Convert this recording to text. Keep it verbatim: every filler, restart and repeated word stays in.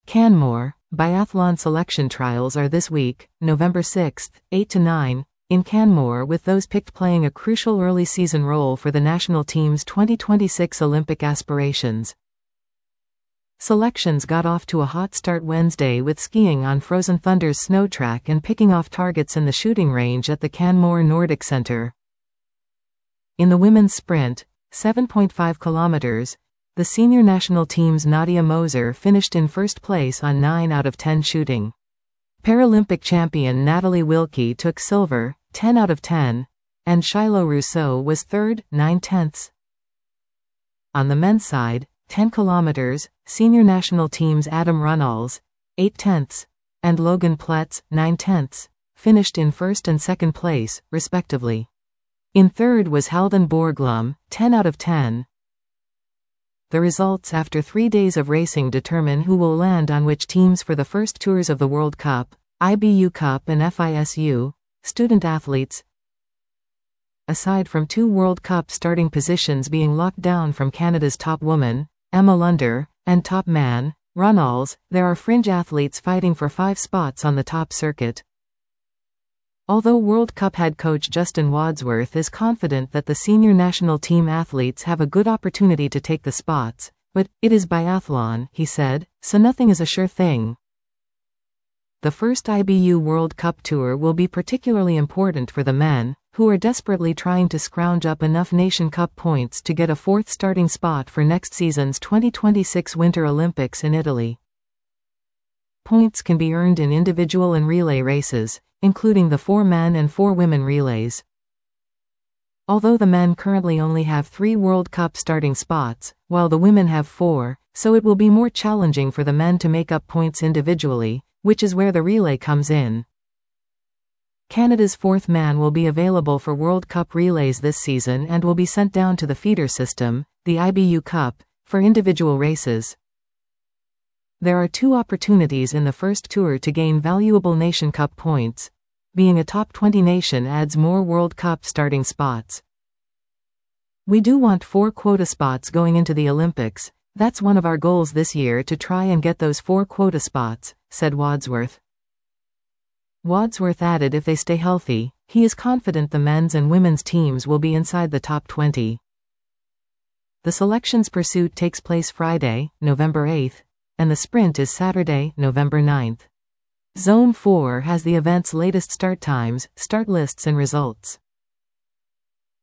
Canmore, biathlon selection trials are this week, November sixth, eight to nine, in Canmore, with those picked playing a crucial early season role for the national team's twenty twenty-six Olympic aspirations. Selections got off to a hot start Wednesday with skiing on Frozen Thunder's snow track and picking off targets in the shooting range at the Canmore Nordic Centre. In the women's sprint, seven point five kilometers, the senior national team's Nadia Moser finished in first place on nine out of ten shooting. Paralympic champion Natalie Wilkie took silver, ten out of ten, and Shiloh Rousseau was third, nine tenths. On the men's side, ten kilometers, senior national teams Adam Runnalls, eight tenths, and Logan Pletz, nine tenths, finished in first and second place, respectively. In third was Halden Borglum, ten out of ten. The results after three days of racing determine who will land on which teams for the first tours of the World Cup, I B U Cup and F I S U, student athletes. Aside from two World Cup starting positions being locked down from Canada's top woman, Emma Lunder, and top man, Runnalls, there are fringe athletes fighting for five spots on the top circuit. Although World Cup head coach Justin Wadsworth is confident that the senior national team athletes have a good opportunity to take the spots, but it is biathlon, he said, so nothing is a sure thing. The first I B U World Cup tour will be particularly important for the men, who are desperately trying to scrounge up enough Nation Cup points to get a fourth starting spot for next season's twenty twenty-six Winter Olympics in Italy. Points can be earned in individual and relay races, including the four men and four women relays. Although the men currently only have three World Cup starting spots, while the women have four, so it will be more challenging for the men to make up points individually, which is where the relay comes in. Canada's fourth man will be available for World Cup relays this season and will be sent down to the feeder system, the I B U Cup, for individual races. There are two opportunities in the first tour to gain valuable Nation Cup points. Being a top twenty nation adds more World Cup starting spots. We do want four quota spots going into the Olympics. That's one of our goals this year, to try and get those four quota spots, said Wadsworth. Wadsworth added if they stay healthy, he is confident the men's and women's teams will be inside the top twenty. The selections pursuit takes place Friday, November eighth, and the sprint is Saturday, November ninth. Zone four has the event's latest start times, start lists and results.